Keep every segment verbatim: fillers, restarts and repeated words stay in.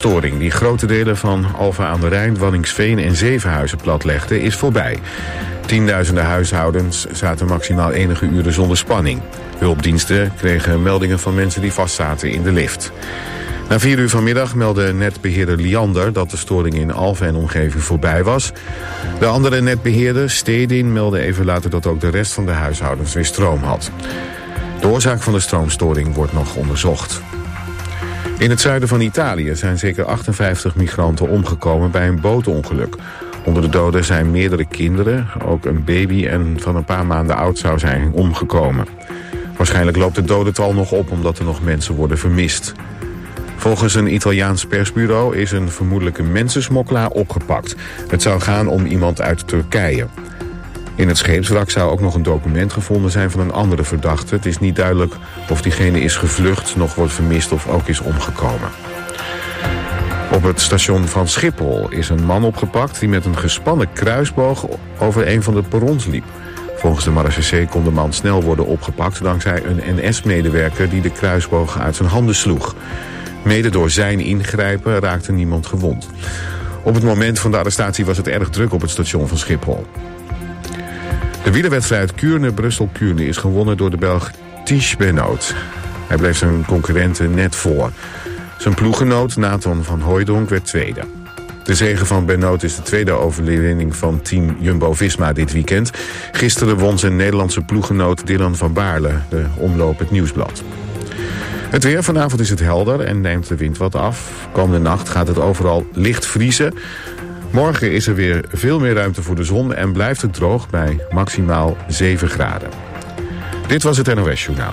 storing die grote delen van Alphen aan de Rijn, Waddinxveen en Zevenhuizen platlegde is voorbij. Tienduizenden huishoudens zaten maximaal enige uren zonder spanning. Hulpdiensten kregen meldingen van mensen die vastzaten in de lift. Na vier uur vanmiddag meldde netbeheerder Liander dat de storing in Alphen en omgeving voorbij was. De andere netbeheerder, Stedin, meldde even later dat ook de rest van de huishoudens weer stroom had. De oorzaak van de stroomstoring wordt nog onderzocht. In het zuiden van Italië zijn zeker achtenvijftig migranten omgekomen bij een bootongeluk. Onder de doden zijn meerdere kinderen, ook een baby en van een paar maanden oud zou zijn omgekomen. Waarschijnlijk loopt het dodental nog op omdat er nog mensen worden vermist. Volgens een Italiaans persbureau is een vermoedelijke mensensmokkelaar opgepakt. Het zou gaan om iemand uit Turkije. In het scheepswrak zou ook nog een document gevonden zijn van een andere verdachte. Het is niet duidelijk of diegene is gevlucht, nog wordt vermist of ook is omgekomen. Op het station van Schiphol is een man opgepakt die met een gespannen kruisboog over een van de perrons liep. Volgens de marechaussee kon de man snel worden opgepakt dankzij een N S-medewerker die de kruisboog uit zijn handen sloeg. Mede door zijn ingrijpen raakte niemand gewond. Op het moment van de arrestatie was het erg druk op het station van Schiphol. De wielerwedstrijd Kuurne-Brussel-Kuurne is gewonnen door de Belg Tiesj Benoot. Hij bleef zijn concurrenten net voor. Zijn ploeggenoot Nathan van Hooijdonk werd tweede. De zege van Benoot is de tweede overwinning van team Jumbo-Visma dit weekend. Gisteren won zijn Nederlandse ploeggenoot Dylan van Baarle, de omloop Het Nieuwsblad. Het weer, vanavond is het helder en neemt de wind wat af. Komende nacht gaat het overal licht vriezen. Morgen is er weer veel meer ruimte voor de zon en blijft het droog bij maximaal zeven graden. Dit was het N O S Journaal.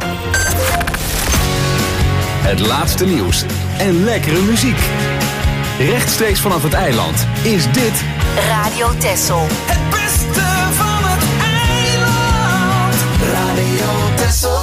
Het laatste nieuws en lekkere muziek. Rechtstreeks vanaf het eiland is dit Radio Texel. Het beste van het eiland. Radio Texel.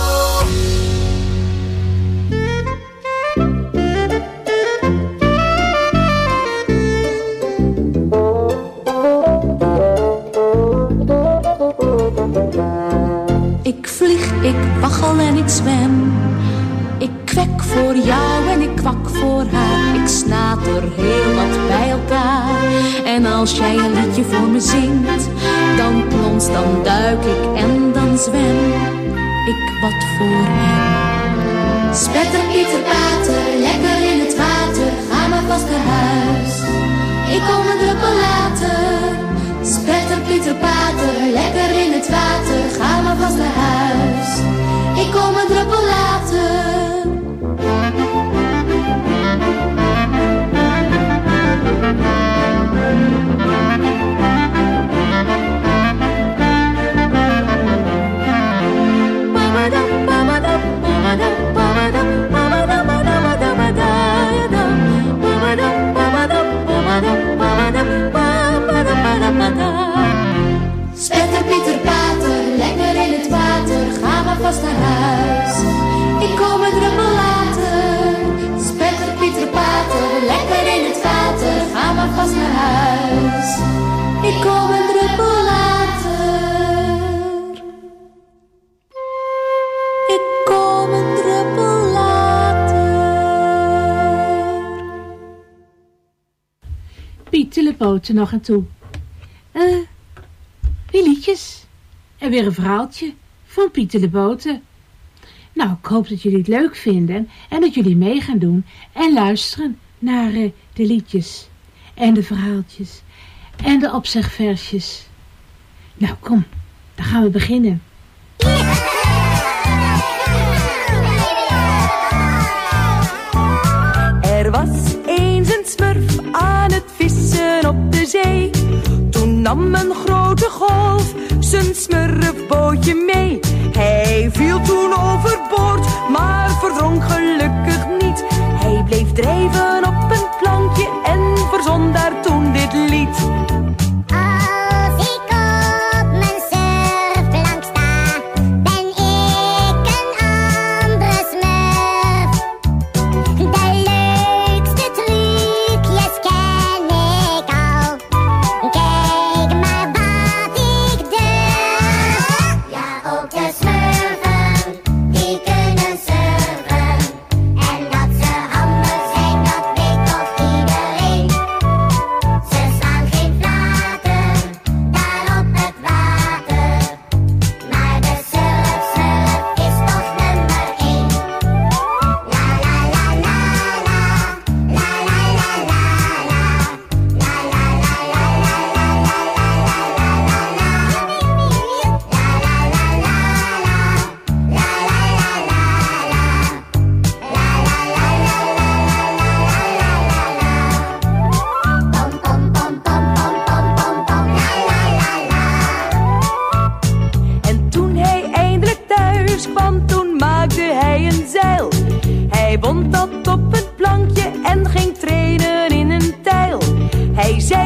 Ik vlieg, ik waggel en ik zwem. Ik kwek voor jou en ik kwak voor haar. Ik snater heel wat bij elkaar. En als jij een liedje voor me zingt, dan plons, dan duik ik en dan zwem ik wat voor hem. Spetter, Pieter, Pater, lekker in het water. Ga maar vast naar huis, ik kom een druppel later. Spetter, Pieter, Pater, lekker in het water. Ga maar vast naar huis, ik kom een druppel later. Spetter, Pieter, Pater, lekker in het water. Ga maar vast naar huis, ik kom een druppel later. Spetter, Pieter, Pater, lekker in het water. Ga maar vast naar huis, ik kom een druppel later. Ik kom een druppel later. Piet telepoten nog aan toe. Eh... Uh. Die liedjes. En weer een verhaaltje van Piet de Boten. Nou, ik hoop dat jullie het leuk vinden en dat jullie mee gaan doen en luisteren naar uh, de liedjes en de verhaaltjes en de opzegversjes. Nou, kom, dan gaan we beginnen. Er was eens een smurf aan het vissen op de zee. Toen nam een grote golf zijn smurfbootje mee. Hij viel toen overboord, maar verdronk gelukkig niet. Hij bleef drijven op een plankje en verzon daar toen dit lied. Als ik op mijn surfplank sta, ben ik een andere smurf. De leukste trucjes ken ik al. Kijk maar wat ik durf. Ja, ook de smurfen, die kunnen surfen. En dat ze handig zijn, dat weet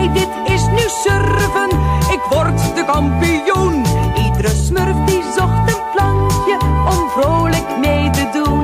nee, dit is nu surfen. Ik word de kampioen. Iedere smurf die zocht een plankje om vrolijk mee te doen.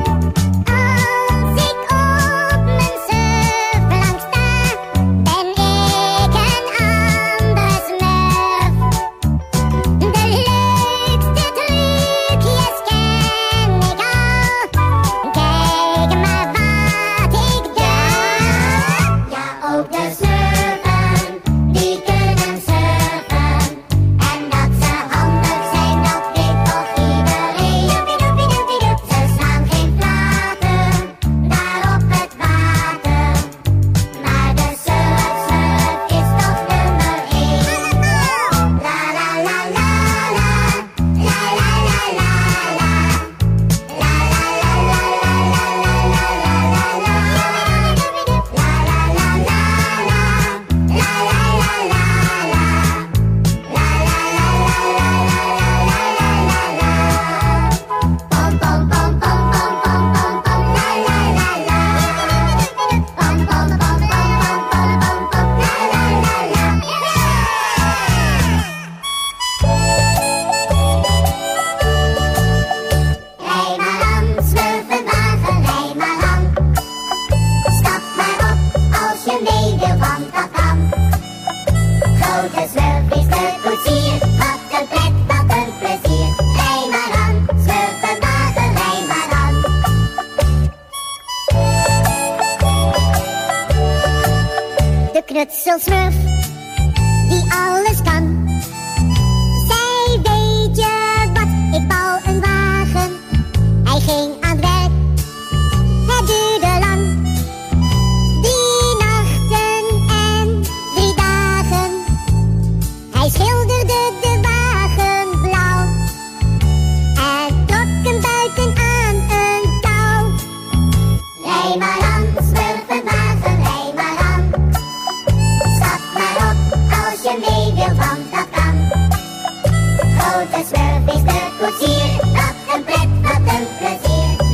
Knutselsmurf, die alles kan. Zij weet je wat, ik bouw een wagen. Hij ging aan het werk, het duurde lang. Drie nachten en drie dagen. Hij schilderde de wagen blauw. En trok hem buiten aan een touw. Rij maar aan, smurfenwagen, rij maar aan. Stap maar op als je mee wil, want dat kan. Grote smurf is de koetsier, wat een pret, wat een plezier.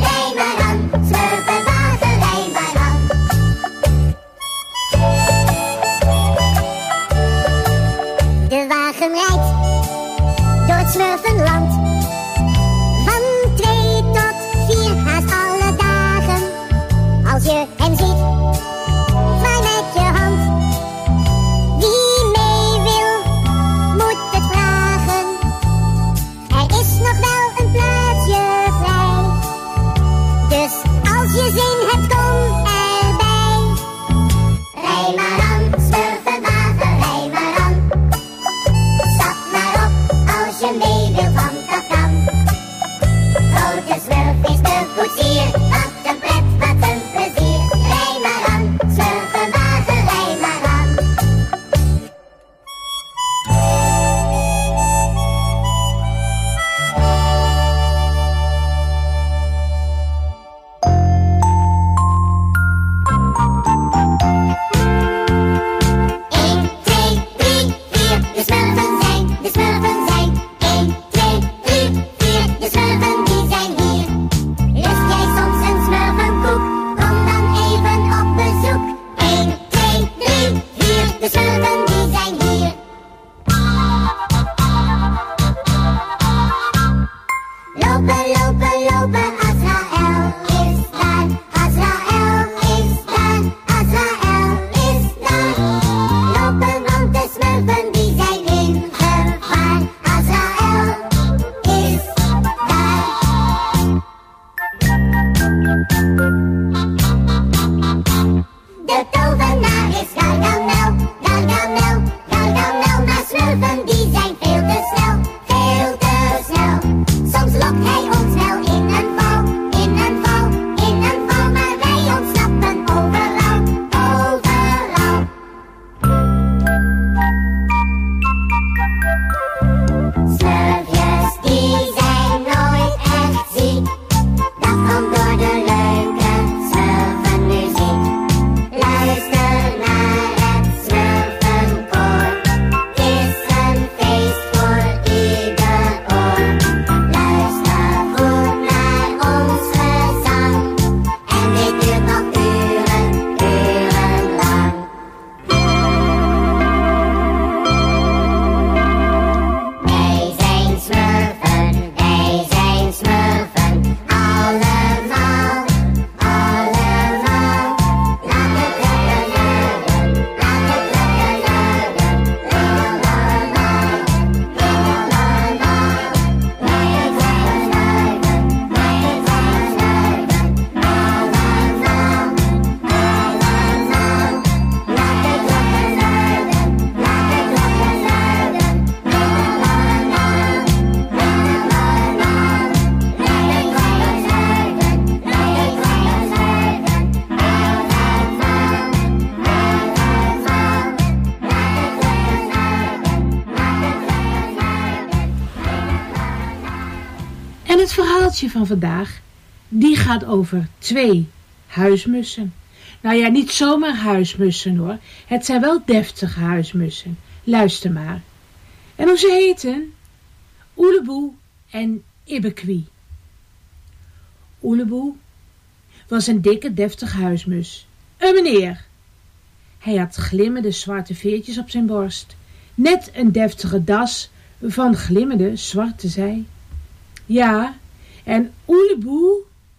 Het verhaaltje van vandaag, die gaat over twee huismussen. Nou ja, niet zomaar huismussen hoor. Het zijn wel deftige huismussen. Luister maar. En hoe ze heten? Oeleboe en Ibbekwie. Oeleboe was een dikke, deftige huismus. Een meneer. Hij had glimmende zwarte veertjes op zijn borst. Net een deftige das van glimmende zwarte zij. Ja, en Oeleboe,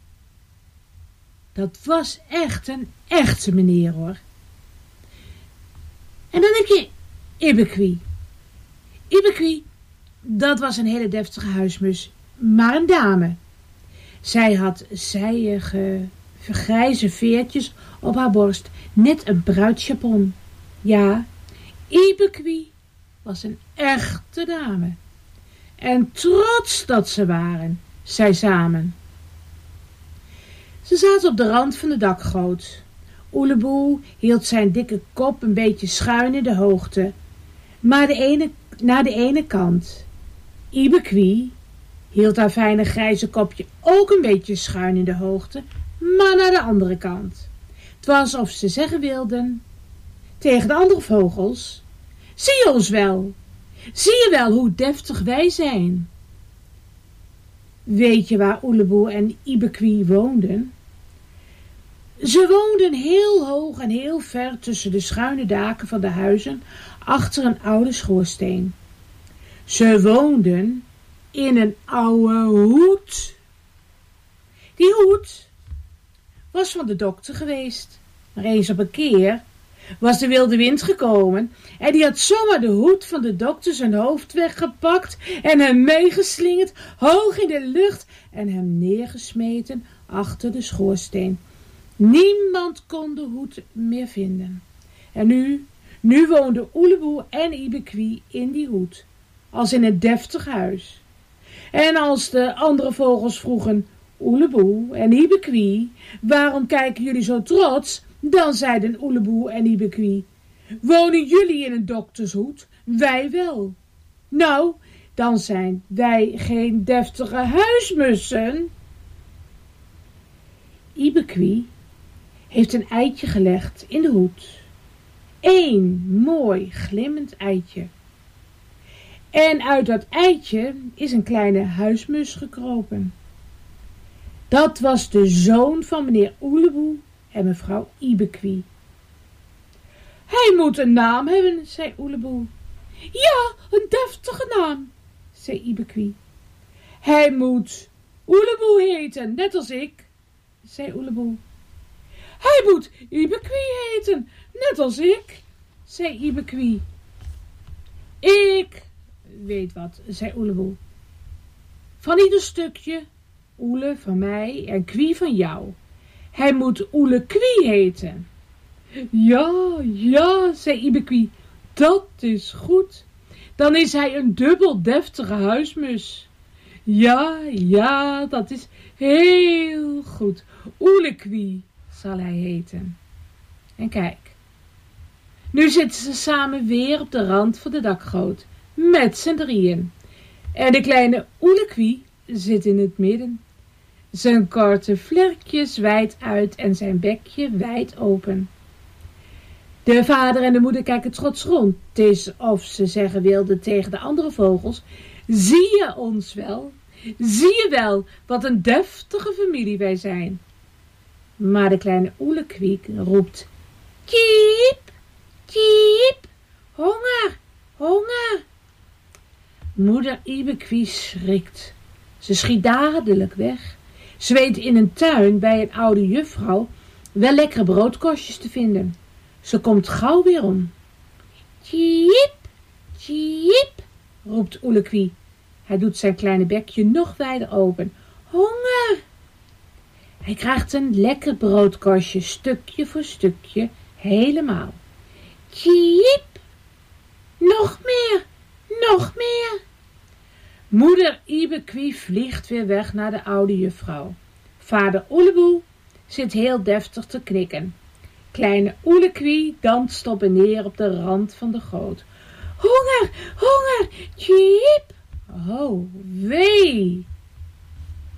dat was echt een echte meneer hoor. En dan heb je Ibbekwie. Ibbekwie, dat was een hele deftige huismus, maar een dame. Zij had zijige, grijze veertjes op haar borst, net een bruidsjapon. Ja, Ibbekwie was een echte dame. En trots dat ze waren, zij samen. Ze zaten op de rand van de dakgoot. Oeleboe hield zijn dikke kop een beetje schuin in de hoogte, maar de ene, naar de ene kant. Ibbekwie hield haar fijne grijze kopje ook een beetje schuin in de hoogte, maar naar de andere kant. Het was alsof ze zeggen wilden tegen de andere vogels: zie je ons wel? Zie je wel hoe deftig wij zijn? Weet je waar Oeleboe en Ibbekwie woonden? Ze woonden heel hoog en heel ver tussen de schuine daken van de huizen achter een oude schoorsteen. Ze woonden in een oude hoed. Die hoed was van de dokter geweest. Maar eens op een keer was de wilde wind gekomen en die had zomaar de hoed van de dokter zijn hoofd weggepakt en hem meegeslingerd hoog in de lucht en hem neergesmeten achter de schoorsteen. Niemand kon de hoed meer vinden. En nu, nu woonden Oeleboe en Ibbekwie in die hoed, als in een deftig huis. En als de andere vogels vroegen: Oeleboe en Ibbekwie, waarom kijken jullie zo trots? Dan zeiden Oeleboe en Ibbekwie: wonen jullie in een doktershoed? Wij wel. Nou, dan zijn wij geen deftige huismussen. Ibbekwie heeft een eitje gelegd in de hoed. Eén mooi glimmend eitje. En uit dat eitje is een kleine huismus gekropen. Dat was de zoon van meneer Oeleboe en mevrouw Ibbekwie. Hij moet een naam hebben, zei Oeleboe. Ja, een deftige naam, zei Ibbekwie. Hij moet Oeleboe heten, net als ik, zei Oeleboe. Hij moet Ibbekwie heten, net als ik, zei Ibbekwie. Ik weet wat, zei Oeleboe. Van ieder stukje, Oele van mij en Kwie van jou. Hij moet Oelekwie heten. Ja, ja, zei Ibbekwie, dat is goed. Dan is hij een dubbel deftige huismus. Ja, ja, dat is heel goed. Oelekwie zal hij heten. En kijk, nu zitten ze samen weer op de rand van de dakgoot, met z'n drieën. En de kleine Oelekwie zit in het midden. Zijn korte vlerkjes wijd uit en zijn bekje wijd open. De vader en de moeder kijken trots rond. Het is of ze zeggen wilden tegen de andere vogels: zie je ons wel? Zie je wel wat een deftige familie wij zijn? Maar de kleine Oelekwie roept: kiep, kiep, honger, honger. Moeder Ibbekwie schrikt. Ze schiet dadelijk weg. Ze weet in een tuin bij een oude juffrouw wel lekkere broodkorstjes te vinden. Ze komt gauw weer om. Tjiep, tjiep, roept Oelekwie. Hij doet zijn kleine bekje nog wijder open. Honger! Hij krijgt een lekker broodkorstje, stukje voor stukje, helemaal. Tjiep! Nog meer, nog meer! Moeder Ibbekwie vliegt weer weg naar de oude juffrouw. Vader Oeleboe zit heel deftig te knikken. Kleine Oelekwie danst op en neer op de rand van de goot. Honger, honger, tjiep! Oh, wee!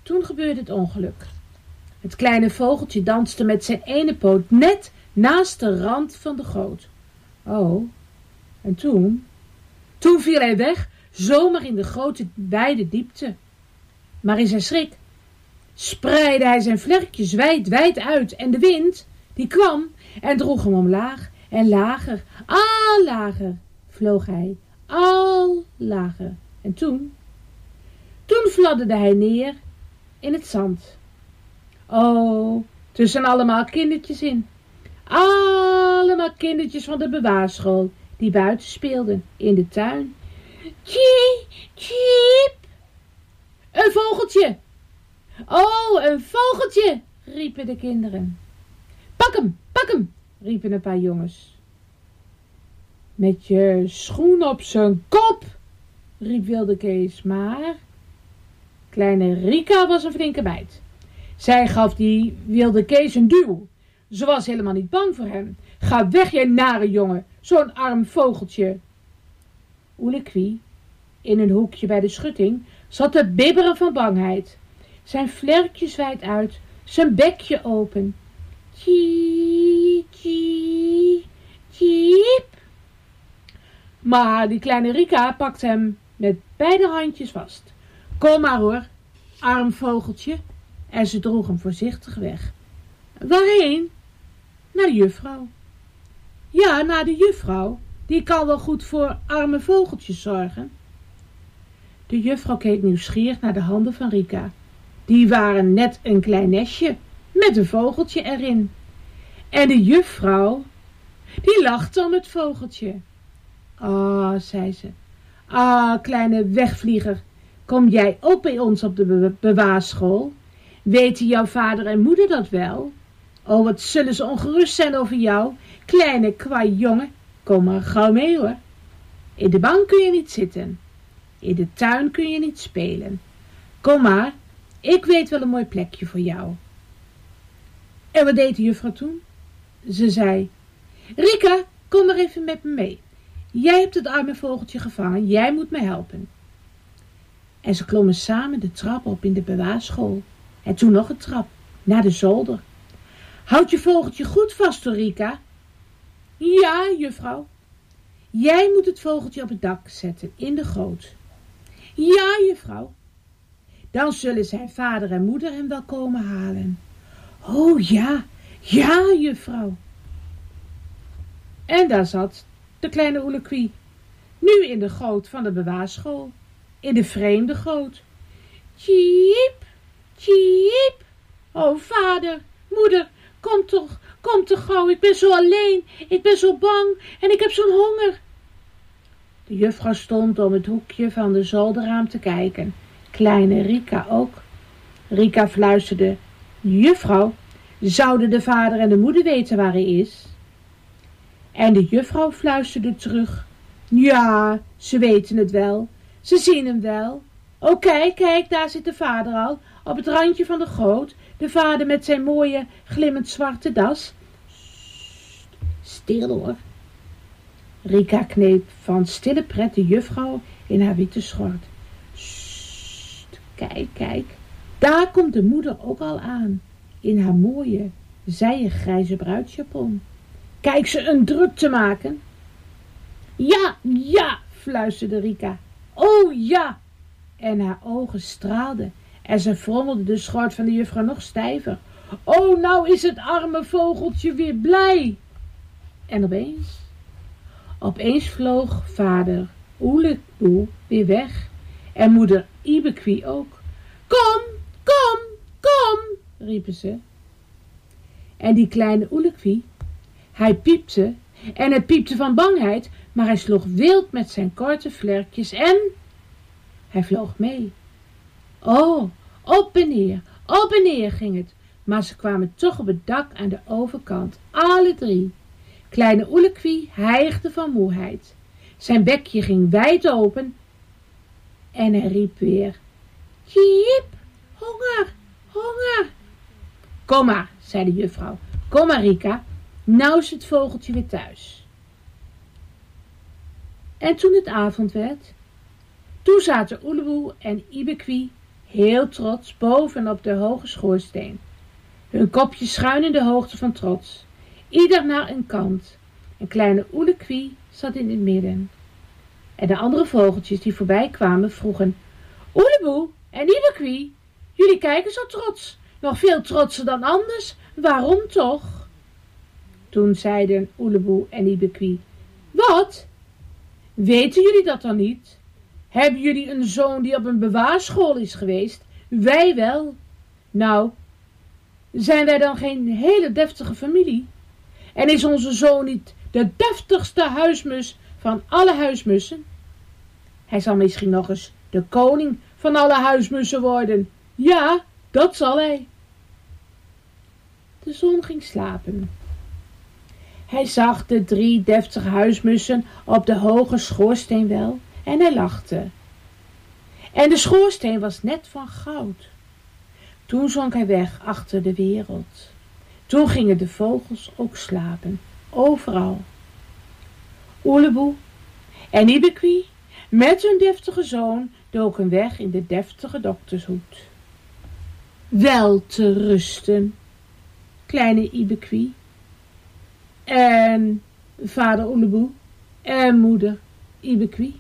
Toen gebeurde het ongeluk. Het kleine vogeltje danste met zijn ene poot net naast de rand van de goot. Oh, en toen? Toen viel hij weg, zomaar in de grote wijde diepte. Maar in zijn schrik spreidde hij zijn vlerkjes wijd, wijd uit en de wind, die kwam en droeg hem omlaag en lager, al lager vloog hij, al lager. En toen, toen fladderde hij neer in het zand. Oh, tussen allemaal kindertjes in. Allemaal kindertjes van de bewaarschool die buiten speelden in de tuin. Tjiep, tjiep. Een vogeltje. Oh, een vogeltje, riepen de kinderen. Pak hem, pak hem, riepen een paar jongens. Met je schoen op zijn kop, riep Wilde Kees, maar kleine Rika was een flinke bijt. Zij gaf die Wilde Kees een duw. Ze was helemaal niet bang voor hem. Ga weg, jij nare jongen, zo'n arm vogeltje. Oelekwie, in een hoekje bij de schutting, zat te bibberen van bangheid. Zijn vlerkjes wijd uit, zijn bekje open. Tjie, tjie, tjiep. Maar die kleine Rika pakte hem met beide handjes vast. Kom maar hoor, arm vogeltje. En ze droeg hem voorzichtig weg. Waarheen? Naar de juffrouw. Ja, naar de juffrouw. Die kan wel goed voor arme vogeltjes zorgen. De juffrouw keek nieuwsgierig naar de handen van Rika. Die waren net een klein nestje met een vogeltje erin. En de juffrouw, die lachte om het vogeltje. Ah, zei ze. Ah, kleine wegvlieger, kom jij ook bij ons op de be- bewaarschool? Weten jouw vader en moeder dat wel? Oh, wat zullen ze ongerust zijn over jou, kleine kwajongen. Kom maar gauw mee hoor. In de bank kun je niet zitten. In de tuin kun je niet spelen. Kom maar, ik weet wel een mooi plekje voor jou. En wat deed de juffrouw toen? Ze zei, Rika, kom maar even met me mee. Jij hebt het arme vogeltje gevangen, jij moet me helpen. En ze klommen samen de trap op in de bewaarschool. En toen nog een trap, naar de zolder. Houd je vogeltje goed vast hoor, Rika. Ja, juffrouw. Jij moet het vogeltje op het dak zetten, in de goot. Ja, juffrouw. Dan zullen zijn vader en moeder hem wel komen halen. Oh ja, ja, juffrouw. En daar zat de kleine Oelekwie, nu in de goot van de bewaarschool, in de vreemde goot. Tjiep, tjiep. Oh, vader, moeder, kom toch, kom toch gauw, ik ben zo alleen, ik ben zo bang en ik heb zo'n honger. De juffrouw stond om het hoekje van de zolderraam te kijken, kleine Rika ook. Rika fluisterde, juffrouw, zouden de vader en de moeder weten waar hij is? En de juffrouw fluisterde terug, ja, ze weten het wel, ze zien hem wel. Oh, kijk, kijk, daar zit de vader al, op het randje van de goot, de vader met zijn mooie, glimmend zwarte das. Sst, stil hoor. Rika kneep van stille pret de juffrouw in haar witte schort. Sst, kijk, kijk, daar komt de moeder ook al aan, in haar mooie, zijen grijze bruidsjapon. Kijk ze een druk te maken. Ja, ja, fluisterde Rika. Oh ja. En haar ogen straalden en ze frommelde de schort van de juffrouw nog stijver. Oh, nou is het arme vogeltje weer blij. En opeens, opeens vloog vader Oelekboe weer weg en moeder Iebekwie ook. Kom, kom, kom, riepen ze. En die kleine Oelekwie, hij piepte en hij piepte van bangheid, maar hij sloeg wild met zijn korte vlerkjes en hij vloog mee. Oh, op en neer, op en neer ging het, maar ze kwamen toch op het dak aan de overkant, alle drie. Kleine Oelekwie hijgde van moeheid. Zijn bekje ging wijd open en hij riep weer, Tjiep, honger, honger. Kom maar, zei de juffrouw, kom maar Rika, nou is het vogeltje weer thuis. En toen het avond werd, toen zaten Oeleboe en Iebekwie heel trots boven op de hoge schoorsteen. Hun kopjes schuin in de hoogte van trots. Ieder naar een kant. Een kleine Oelekwee zat in het midden. En de andere vogeltjes die voorbij kwamen vroegen: Oeleboe en Ibekwee, jullie kijken zo trots. Nog veel trotser dan anders. Waarom toch? Toen zeiden Oeleboe en Ibekwee: Wat? Weten jullie dat dan niet? Hebben jullie een zoon die op een bewaarschool is geweest? Wij wel. Nou, zijn wij dan geen hele deftige familie? En is onze zoon niet de deftigste huismus van alle huismussen? Hij zal misschien nog eens de koning van alle huismussen worden. Ja, dat zal hij. De zon ging slapen. Hij zag de drie deftige huismussen op de hoge schoorsteen wel en hij lachte. En de schoorsteen was net van goud. Toen zonk hij weg achter de wereld. Toen gingen de vogels ook slapen, overal. Oeleboe en Ibekwee met hun deftige zoon doken weg in de deftige doktershoed. Wel te rusten, kleine Ibekwee. En vader Oeleboe en moeder Ibekwee.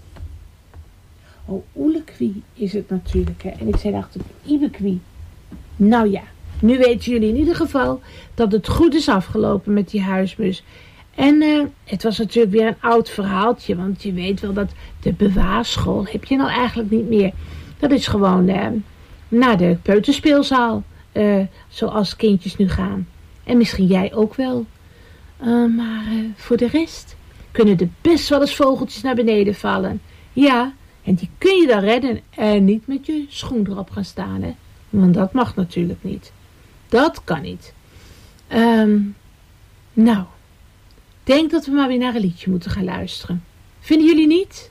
Oh, Oelekwee is het natuurlijk, hè. En ik zei dacht, Ibekwee. Nou ja, nu weten jullie in ieder geval dat het goed is afgelopen met die huismus. En uh, het was natuurlijk weer een oud verhaaltje, want je weet wel dat de bewaarschool heb je nou eigenlijk niet meer. Dat is gewoon uh, naar de peuterspeelzaal, uh, zoals kindjes nu gaan. En misschien jij ook wel. Uh, maar uh, voor de rest kunnen er best wel eens vogeltjes naar beneden vallen. Ja, en die kun je dan redden en niet met je schoen erop gaan staan, hè. Want dat mag natuurlijk niet. Dat kan niet. Um, nou, denk dat we maar weer naar een liedje moeten gaan luisteren. Vinden jullie niet?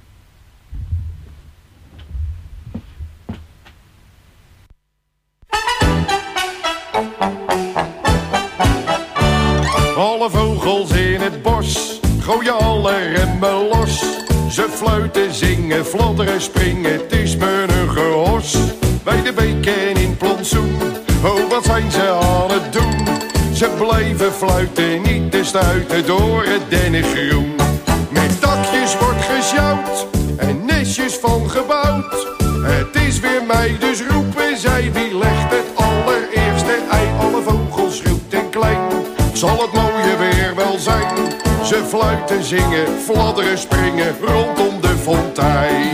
Alle vogels in het bos gooien alle remmen los. Ze fluiten, zingen, fladderen, springen, het is me een gehors. Bij de beek en in plantsoen, oh wat zijn ze aan het doen. Ze blijven fluiten, niet te stuiten door het dennengroen. Met dakjes wordt gesjouwd en nestjes van gebouwd. Het is weer mei, dus roepen zij, wie legt het allereerste ei? Alle vogels groot en klein, zal het mooie weer wel zijn. Ze fluiten, zingen, fladderen, springen rondom de fontein.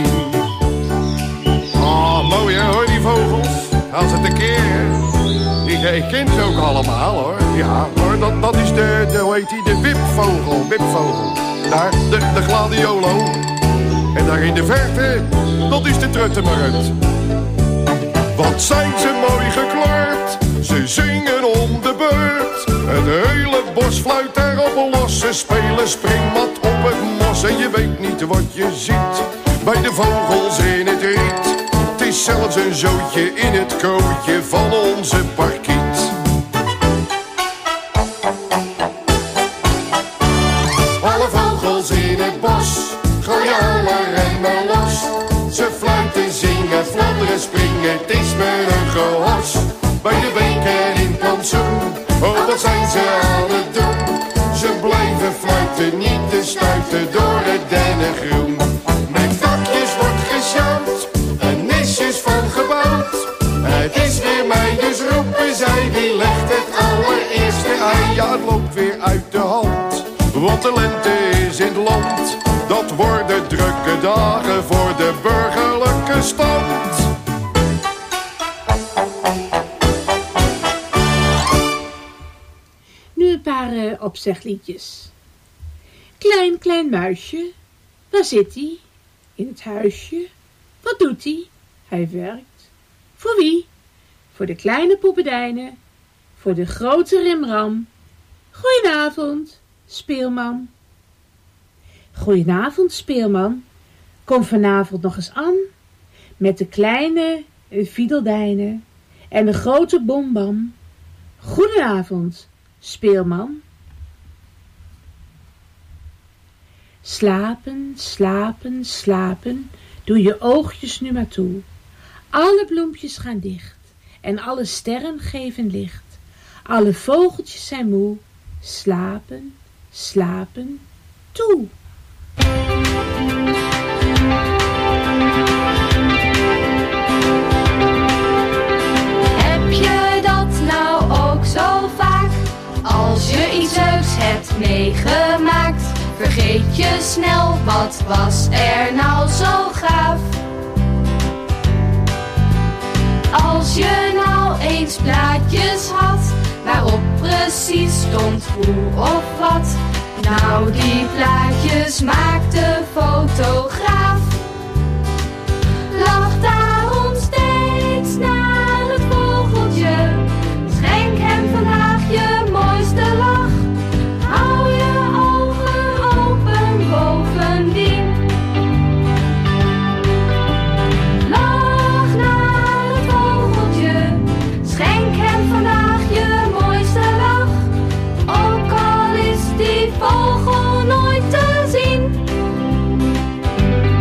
Ah, mooi hè, hoor die vogels, als het een keer. Ik, ik ken ze ook allemaal hoor. Ja, hoor, dat, dat is de, de, hoe heet die, de wipvogel, wipvogel. Daar, de, de gladiolo. En daar in de verte, dat is de truttemerut. Wat zijn ze mooi gekleurd, ze zingen om de beurt. Het hele bos fluit daarop los, ze spelen springmat op het mos. En je weet niet wat je ziet, bij de vogels in het riet. Het is zelfs een zootje in het kootje van onze parkiet. Alle vogels in het bos gooien alle remmen los. Ze fluiten, zingen, fladderen, springen, het is me een gehors. Bij de beek en in plantsoen, oh wat zijn ze aan het doen. Ze blijven fluiten, niet te stuiten door het dennengroen. Met dakjes wordt gesjouwd en nestjes van gebouwd. Het is weer mei, dus roepen zij, wie legt het allereerste ei? Ja, het loopt weer uit de hand, want de lente is in het land. Dat worden drukke dagen voor de burgerlijke stand. Nu een paar uh, opzegliedjes. Klein, klein muisje, waar zit hij? In het huisje. Wat doet hij? Hij werkt. Voor wie? Voor de kleine poppedijnen. Voor de grote rimram. Goedenavond, speelman. Goedenavond, speelman. Kom vanavond nog eens aan. Met de kleine fiedeldijnen en de grote bombam. Goedenavond, speelman. Slapen, slapen, slapen, doe je oogjes nu maar toe. Alle bloempjes gaan dicht en alle sterren geven licht. Alle vogeltjes zijn moe, slapen, slapen, toe. Heb je dat nou ook zo vaak? Als je iets leuks hebt meegemaakt, vergeet je snel, wat was er nou zo gaaf? Als je nou eens plaatjes had, waarop precies stond hoe of wat. Nou, die plaatjes maakt de fotograaf. Lach daarom steeds naar het vogeltje. Schenk hem vandaag je mooiste lach. Hou je ogen open bovendien. Lach naar het vogeltje. Schenk hem vandaag je mooiste lach. Ook al is die vogel nooit te zien.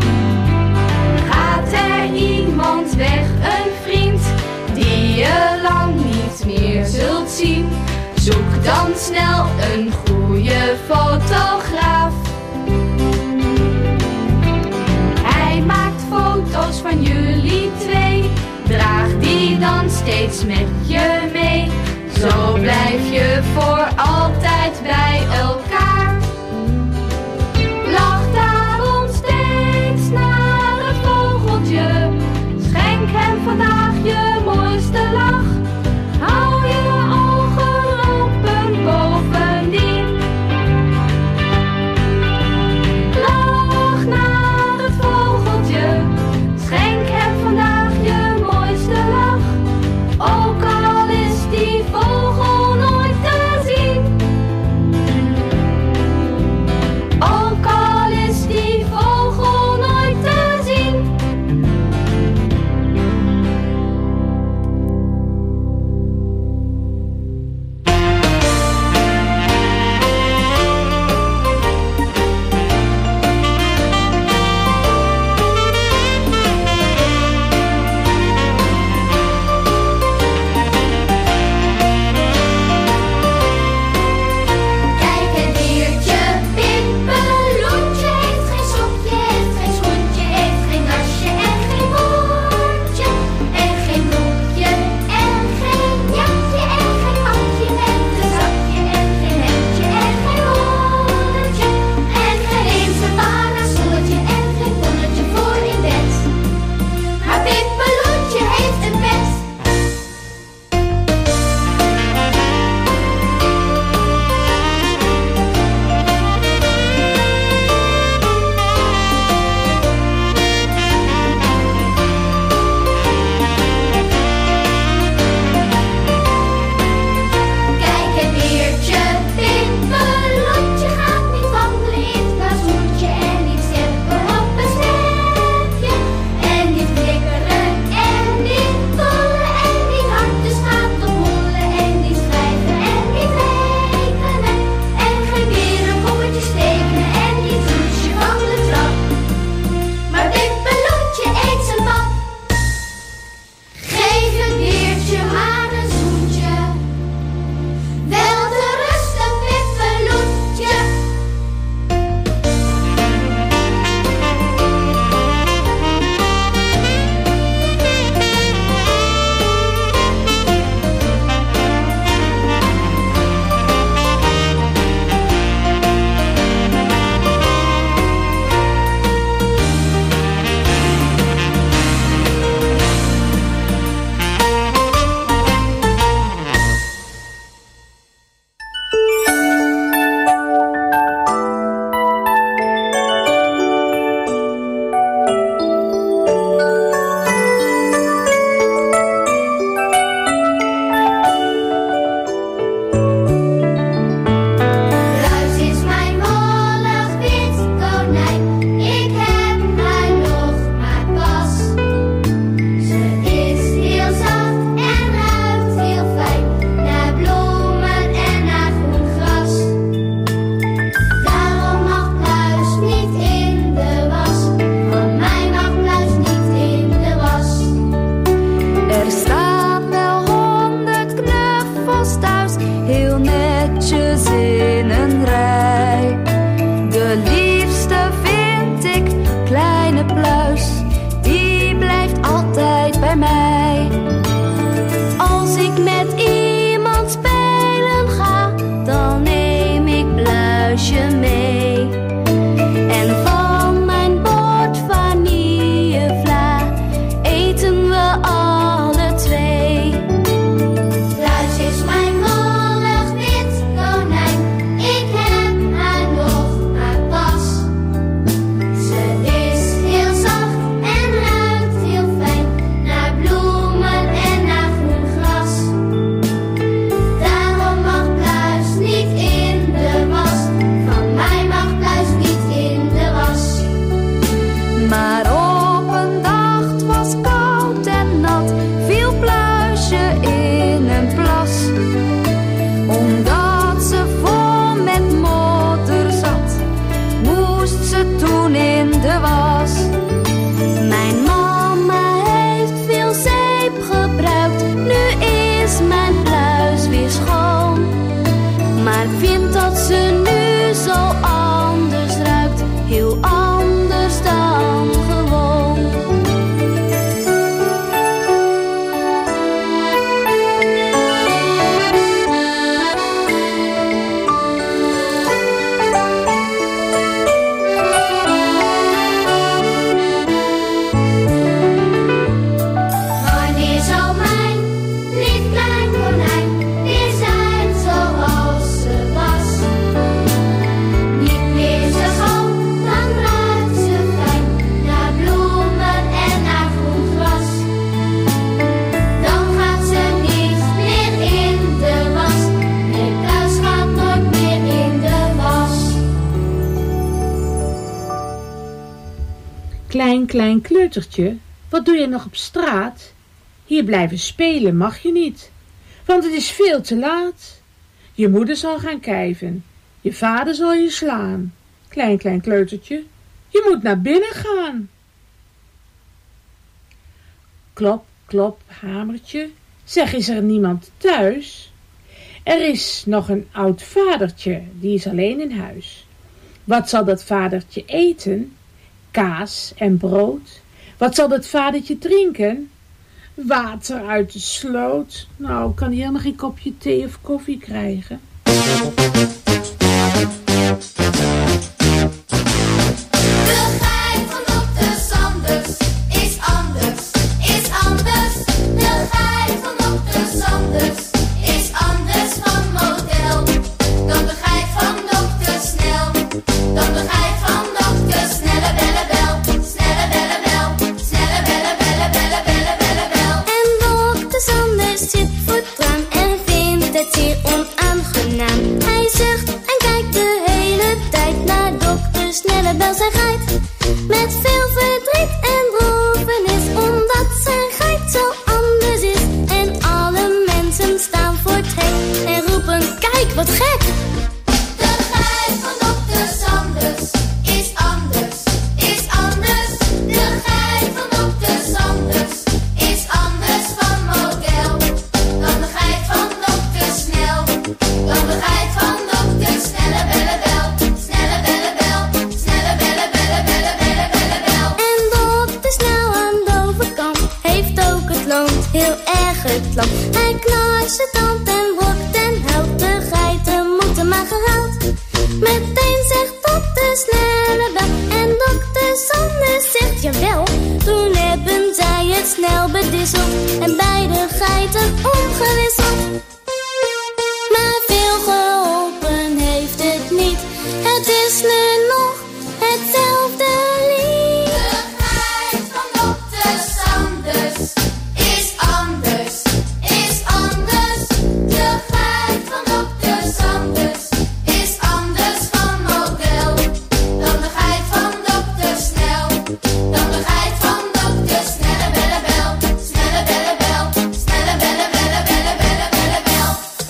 Klein, klein kleutertje, wat doe je nog op straat? Hier blijven spelen mag je niet, want het is veel te laat. Je moeder zal gaan kijven, je vader zal je slaan. Klein, klein kleutertje, je moet naar binnen gaan. Klop, klop, hamertje, zeg, is er niemand thuis? Er is nog een oud vadertje, die is alleen in huis. Wat zal dat vadertje eten? Kaas en brood. Wat zal dat vadertje drinken? Water uit de sloot. Nou, kan hij helemaal geen kopje thee of koffie krijgen. Met veel verdriet en droefenis, omdat zijn geit zo anders is. En alle mensen staan voor het hek en roepen, kijk wat gek! De geit van dokter Sanders is anders, is anders. De geit van dokter Sanders is anders van model dan de geit van dokter Snel. Dan de geit van dokter Snelle Bellebel, Snelle Bellebel, Snelle Bellebel, Belle Belle Belle Bel. En dokter Snel aan de overkant heeft ook het land heel erg het land. Hij knarst zijn tand en brokt en huilt, de geiten moeten maar geruild. Meteen zegt dokter Snelle Bel en dokter Sanders zegt jawel. Toen hebben zij het snel bedisseld en beide geiten omgewisseld. Maar veel geholpen heeft het niet, het is nu nog hetzelfde lied. De geit van dokter Sanders is anders, is anders. De geit van dokter Sanders is anders van model dan de geit van dokter Snel. Dan de geit van dokter Snelle Bellebel, Snelle Bellebel, Snelle Belle Belle Belle Belle Belle Bel.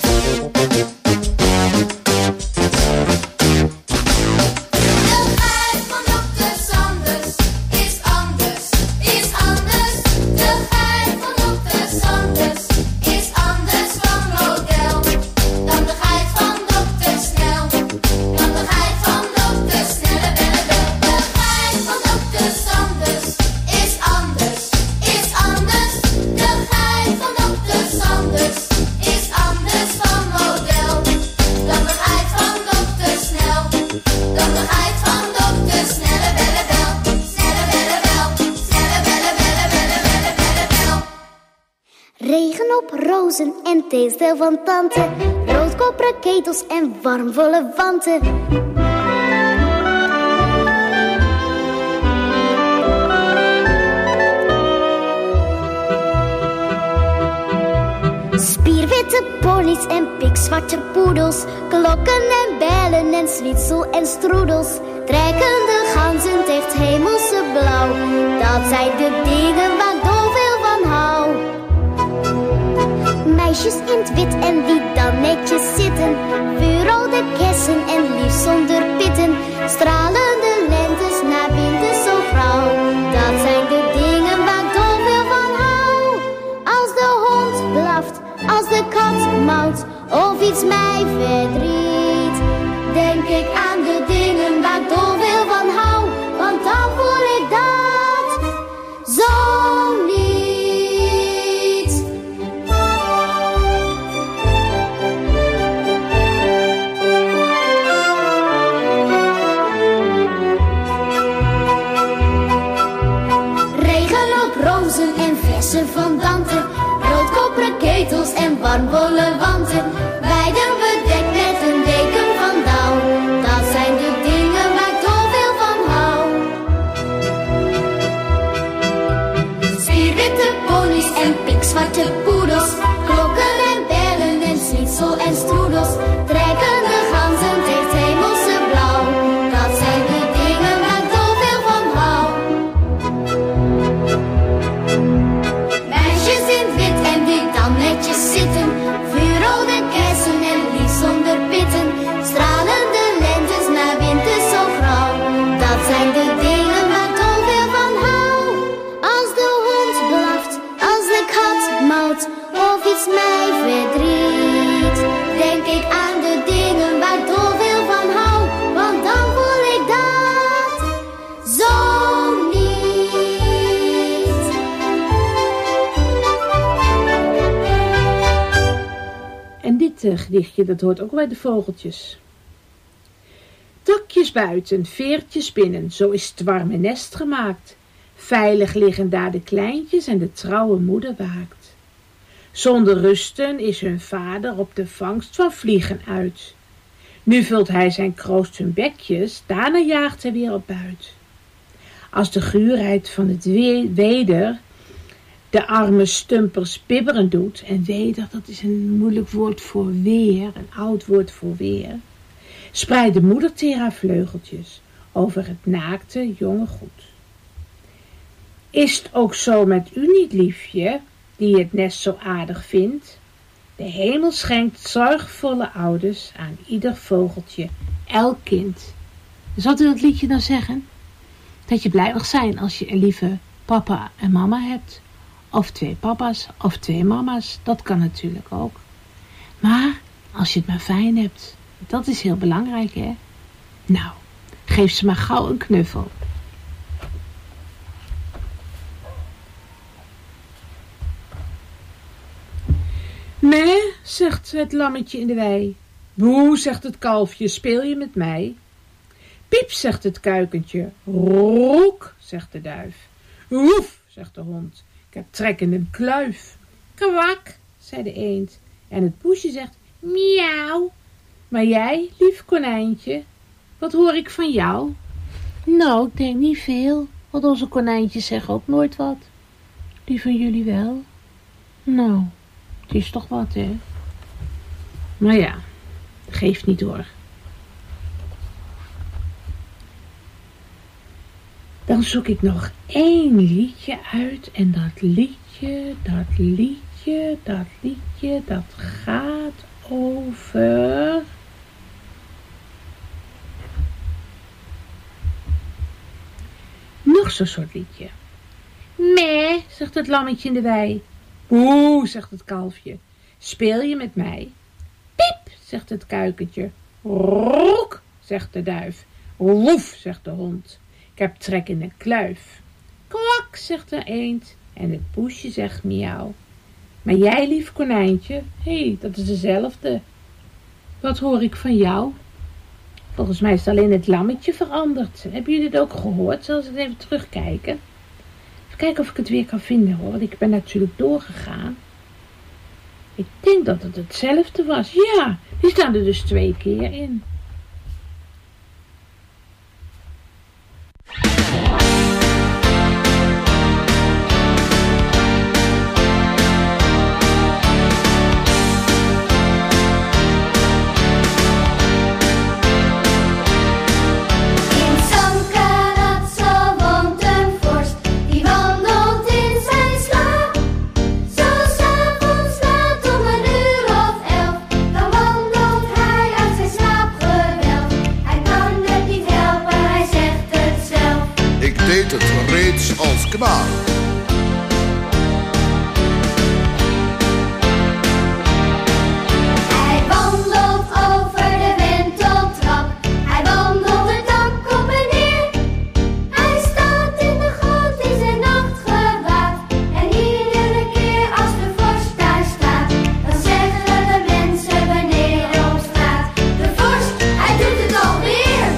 De geit van dokter Sanders is anders, is anders. De geit van dokter Sanders is anders van model dan de geit van dokter Snel. Dan de geit van dokter Snelle Bellebel. De geit van dokter Sanders is anders, is anders. De geit van dokter Sanders is anders van model dan de geit van dokter Snel. Dan de geit van dokter Snelle Bellebel, Snelle Bellebel, Snelle Belle Belle Belle Belle Belle Bel. Regen op rozen en theestel van tante, roodkoperen ketels en warmvolle wanten. Spierwitte ponies en pikzwarte poedels, klokken en bellen en zwitsel en stroedels, trekkende ganzen tegen het hemelse blauw. Dat zijn de dingen waar ik dol van hou. Meisjes in het wit en die dan netjes zitten, vuurrode kersen en liefst zonder pitten, stralende lentes na winter zo grauw. Dat zijn de dingen waar ik dol van hou. Als de hond blaft, als de kat mauwt of iets mij verdriet, denk ik aan de dingen waar ik dol veel van hou, want dan voel ik dat zo niet. Regen op rozen en versen van danten, roodkoperen ketels en warmwolle wanten, beiden bedekt met een deken van dauw. Dat zijn de dingen waar ik dol veel van hou. Spierwitte ponies en pikzwarte poedels, klokken en bellen en zwitsel en stroedels, trekkende ganzen tegen het hemelse blauw. Dat zijn de dingen waar ik dol veel van hou. gedichtje, dat hoort ook bij de vogeltjes. Takjes buiten, veertjes binnen, zo is het warme nest gemaakt. Veilig liggen daar de kleintjes en de trouwe moeder waakt. Zonder rusten is hun vader op de vangst van vliegen uit. Nu vult hij zijn kroost hun bekjes, daarna jaagt hij weer op buit. Als de guurheid van het weder de arme stumpers bibberen doet, en weder, dat is een moeilijk woord voor weer, een oud woord voor weer, spreidt de moederteer haar vleugeltjes over het naakte jonge goed. Is het ook zo met u niet, liefje, die het nest zo aardig vindt? De hemel schenkt zorgvolle ouders aan ieder vogeltje, elk kind. Zal u dat liedje nou zeggen? Dat je blij mag zijn als je een lieve papa en mama hebt. Of twee papa's of twee mama's, dat kan natuurlijk ook. Maar als je het maar fijn hebt, dat is heel belangrijk, hè? Nou, geef ze maar gauw een knuffel. Meh, zegt het lammetje in de wei. Boe, zegt het kalfje, speel je met mij? Piep, zegt het kuikentje. Roek, zegt de duif. Woef, zegt de hond. Ik heb trek in een kluif. Kwak, zei de eend. En het poesje zegt miauw. Maar jij, lief konijntje, wat hoor ik van jou? Nou, ik denk niet veel, want onze konijntjes zeggen ook nooit wat. Die van jullie wel? Nou, het is toch wat, hè? Maar ja, geeft niet hoor. Dan zoek ik nog één liedje uit en dat liedje, dat liedje, dat liedje, dat gaat over... Nog zo'n soort liedje. Meh, zegt het lammetje in de wei. Boe, zegt het kalfje. Speel je met mij? Piep, zegt het kuikentje. Roek, zegt de duif. Woef, zegt de hond. Ik heb trek in een kluif. Kwak, zegt de eend. En het poesje zegt miauw. Maar jij, lief konijntje, hé, hey, dat is dezelfde. Wat hoor ik van jou? Volgens mij is alleen het lammetje veranderd. Hebben jullie het ook gehoord? Zal ik eens even terugkijken? Even kijken of ik het weer kan vinden, hoor. Want ik ben natuurlijk doorgegaan. Ik denk dat het hetzelfde was. Ja, die staan er dus twee keer in. Als knaap. Hij wandelt over de wenteltrap. Hij wandelt de dak op en neer. Hij staat in de goot in zijn nachtgewaad. En iedere keer als de vorst daar staat, dan zeggen de mensen beneden op straat: de vorst, hij doet het alweer.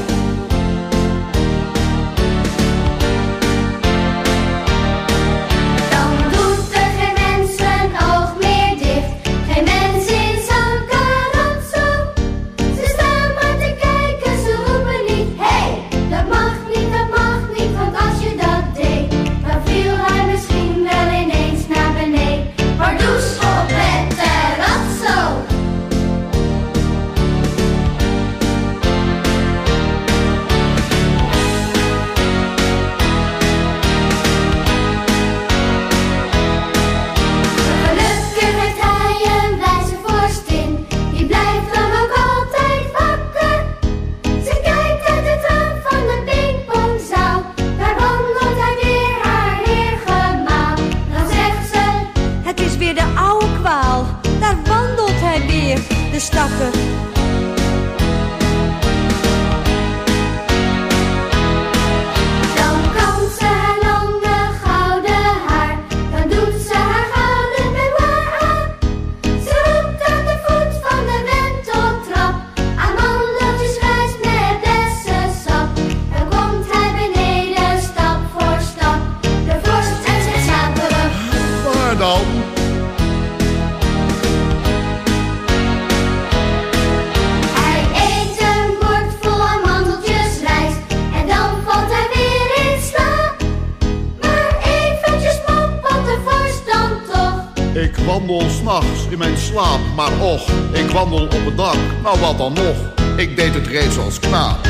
wandel s'nachts in mijn slaap, maar och, ik wandel op het dak. Nou wat dan nog, ik deed het reeds als knaap.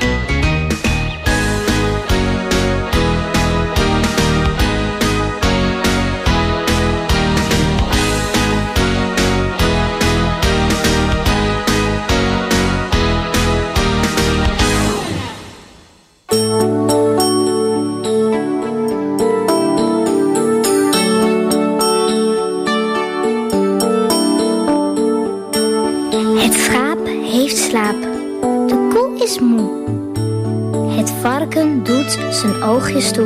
De koe is moe. Het varken doet zijn oogjes toe.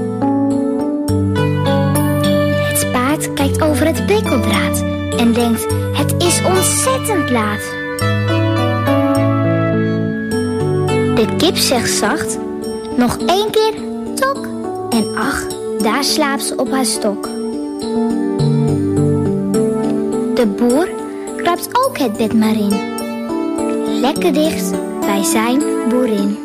Het paard kijkt over het prikkeldraad en denkt, het is ontzettend laat. De kip zegt zacht, nog één keer tok. En ach, daar slaapt ze op haar stok. De boer kruipt ook het bed maar in. Lekker dicht bij zijn boerin.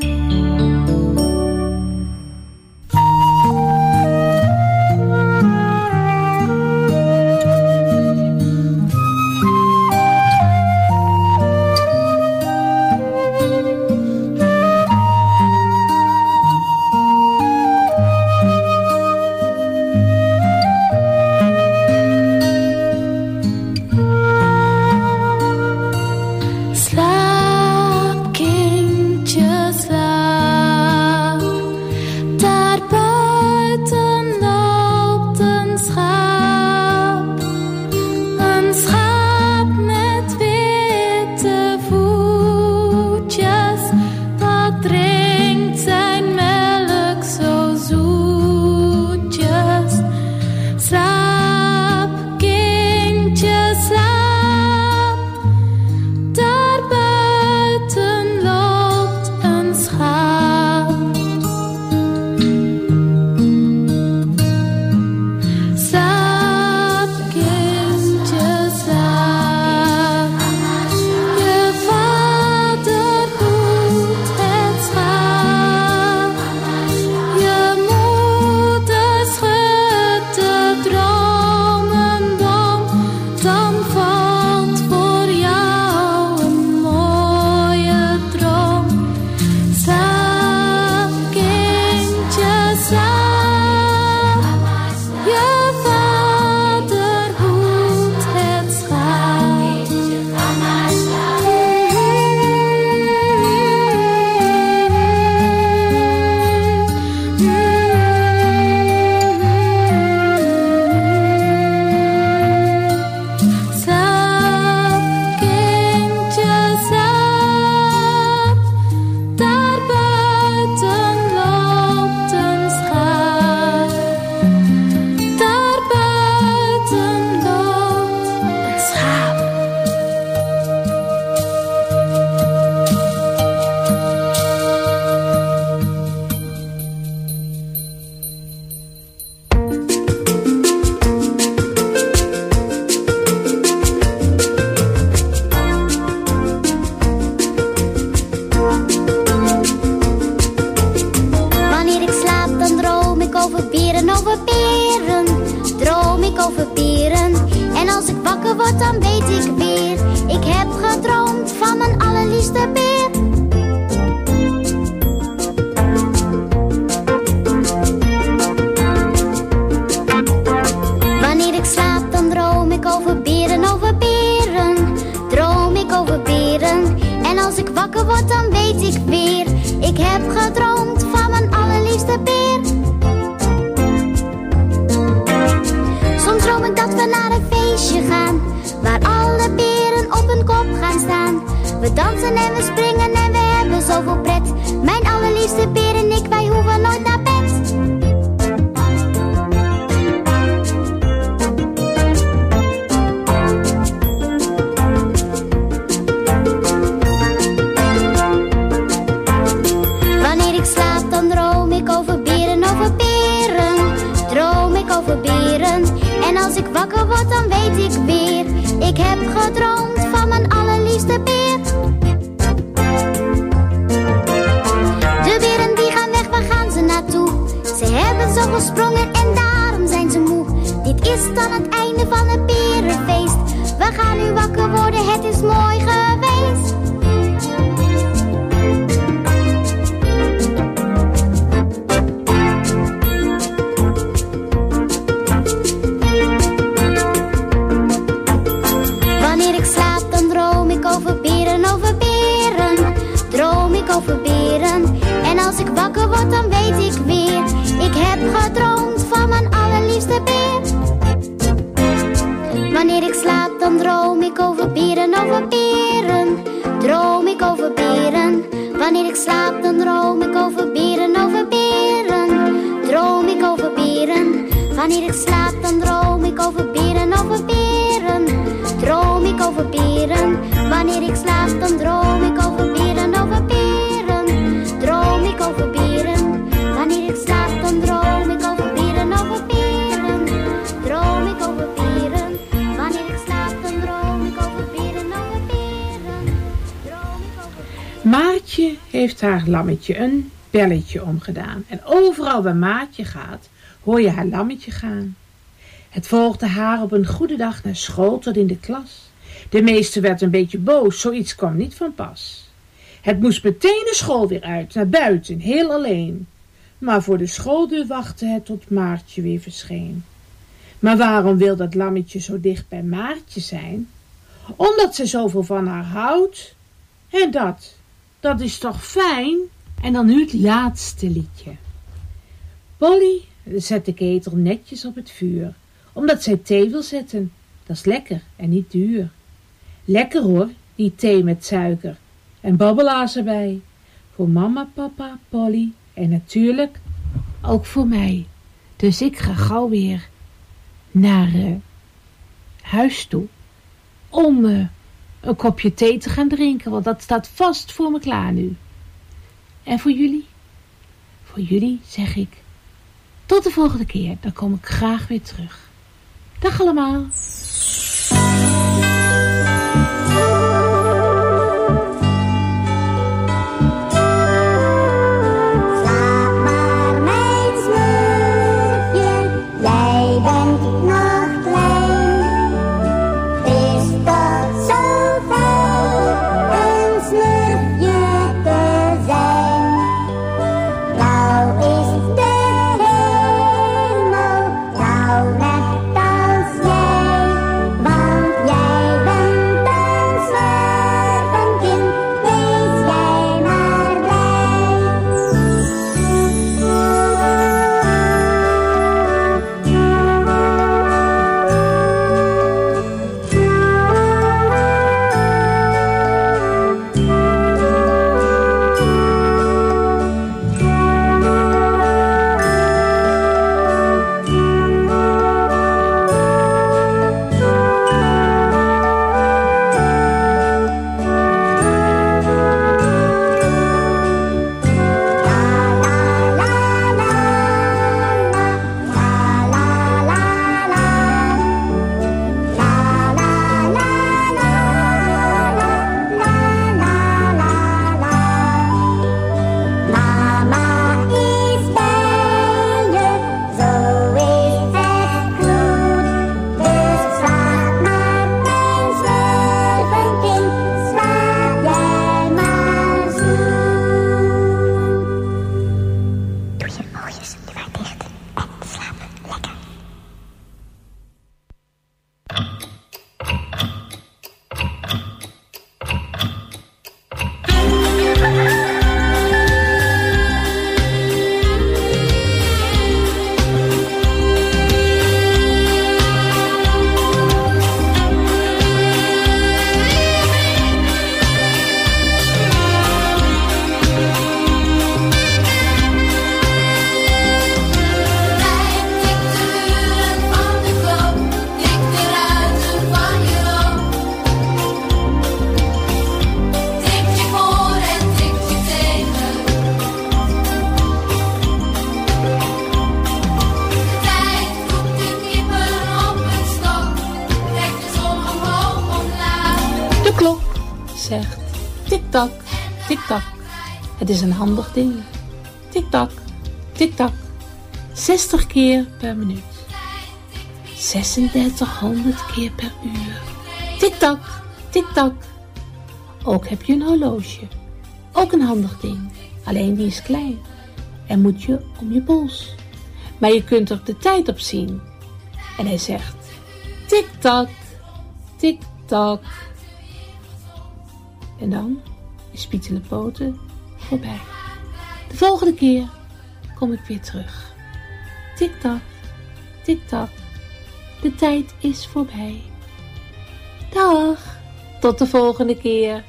Zoveel sprongen en daarom zijn ze moe. Dit is dan het einde van het berenvecht. als ik wakker word, dan weet ik weer. Ik heb gedroomd van mijn allerliefste beer. Wanneer ik slaap, dan droom ik over beren, over beren. Droom ik over beren. Wanneer ik slaap, dan droom ik over beren, over beren. Droom ik over beren. Wanneer ik slaap, dan droom ik over beren, over beren. Droom ik over beren. Wanneer ik slaap, dan droom ik over beren, over beren. Droom ik over beren. Wanneer ik slaap, dan droom ik over beren, over beren. Droom ik over beren. Wanneer ik slaap, dan droom ik over beren, over beren. Droom ik over beren. Maartje heeft haar lammetje een belletje omgedaan. En overal waar Maartje gaat, hoor je haar lammetje gaan. Het volgde haar op een goede dag naar school tot in de klas. De meester werd een beetje boos, zoiets kwam niet van pas. Het moest meteen de school weer uit, naar buiten, heel alleen. Maar voor de schooldeur wachtte het tot Maartje weer verscheen. Maar waarom wil dat lammetje zo dicht bij Maartje zijn? Omdat ze zoveel van haar houdt. En dat, dat is toch fijn? En dan nu het laatste liedje. Polly zet de ketel netjes op het vuur, omdat zij thee wil zetten. Dat is lekker en niet duur. Lekker hoor, die thee met suiker en babbelaars erbij. Voor mama, papa, Polly en natuurlijk ook voor mij. Dus ik ga gauw weer naar uh, huis toe om uh, een kopje thee te gaan drinken, want dat staat vast voor me klaar nu. En voor jullie? Voor jullie zeg ik tot de volgende keer, dan kom ik graag weer terug. Dag allemaal! zegt tik-tak, tik-tak. Het is een handig ding. Tik-tak, tik-tak. zestig keer per minuut. zesendertighonderd keer per uur. Tik-tak, tik-tak. Ook heb je een horloge. Ook een handig ding. Alleen die is klein. En moet je om je pols. Maar je kunt er de tijd op zien. En hij zegt tik-tak, tik-tak. En dan is Pieter de Poten voorbij. De volgende keer kom ik weer terug. Tik-tak, tik-tak. De tijd is voorbij. Dag, tot de volgende keer.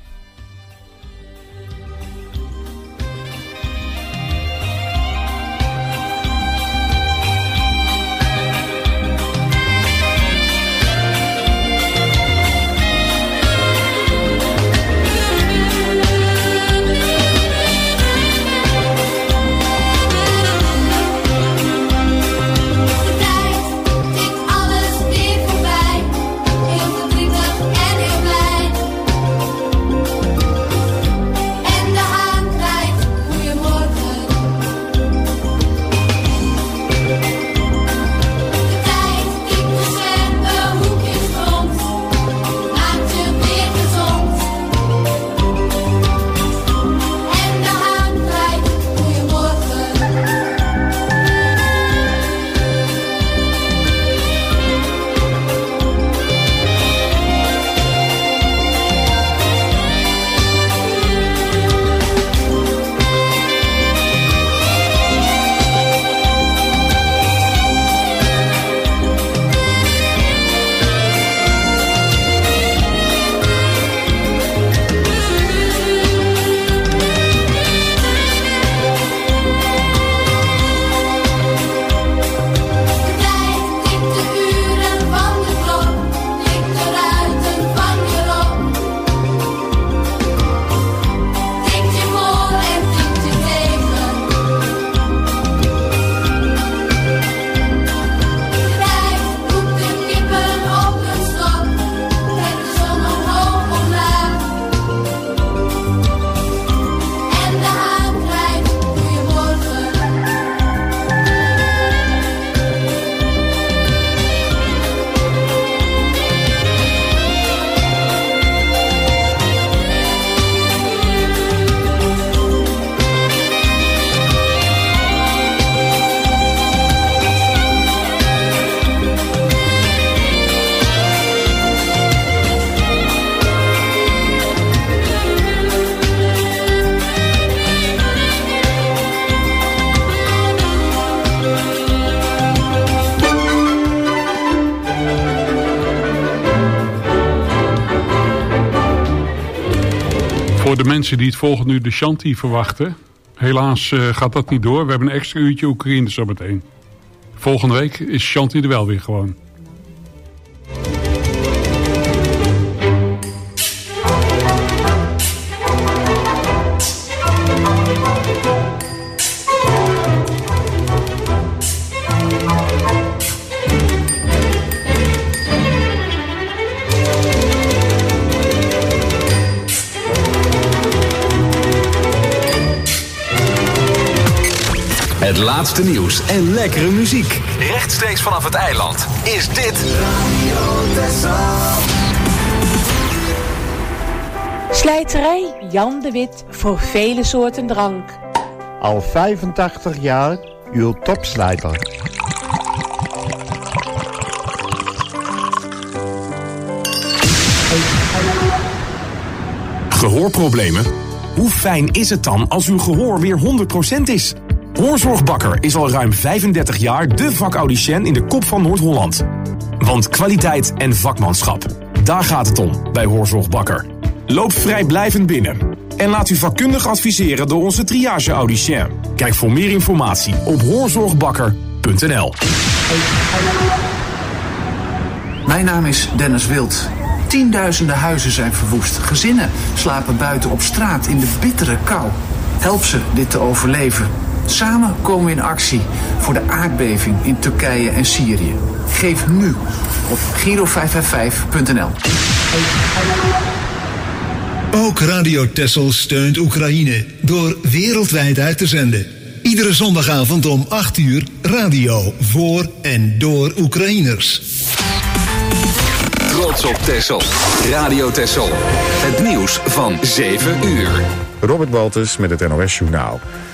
Voor de mensen die het volgende uur de Shanti verwachten. Helaas uh, gaat dat niet door. We hebben een extra uurtje Oekraïne zo meteen. Volgende week is Shanti er wel weer gewoon. Het laatste nieuws en lekkere muziek. Rechtstreeks vanaf het eiland is dit Radio Texel. Slijterij Jan de Wit voor vele soorten drank. Al vijfentachtig jaar uw topslijter. Gehoorproblemen? Hoe fijn is het dan als uw gehoor weer honderd procent is? Hoorzorgbakker is al ruim vijfendertig jaar de vakaudiënt in de kop van Noord-Holland. Want kwaliteit en vakmanschap, daar gaat het om bij Hoorzorgbakker. Loop vrijblijvend binnen en laat u vakkundig adviseren door onze triage-audicien. Kijk voor meer informatie op hoorzorgbakker punt n l. Mijn naam is Dennis Wild. Tienduizenden huizen zijn verwoest. Gezinnen slapen buiten op straat in de bittere kou. Help ze dit te overleven. Samen komen we in actie voor de aardbeving in Turkije en Syrië. Geef nu op Giro vijf vijf vijf punt n l. Ook Radio Texel steunt Oekraïne door wereldwijd uit te zenden. Iedere zondagavond om acht uur radio voor en door Oekraïners. Trots op Texel. Radio Texel. Het nieuws van zeven uur. Robert Walters met het N O S Journaal.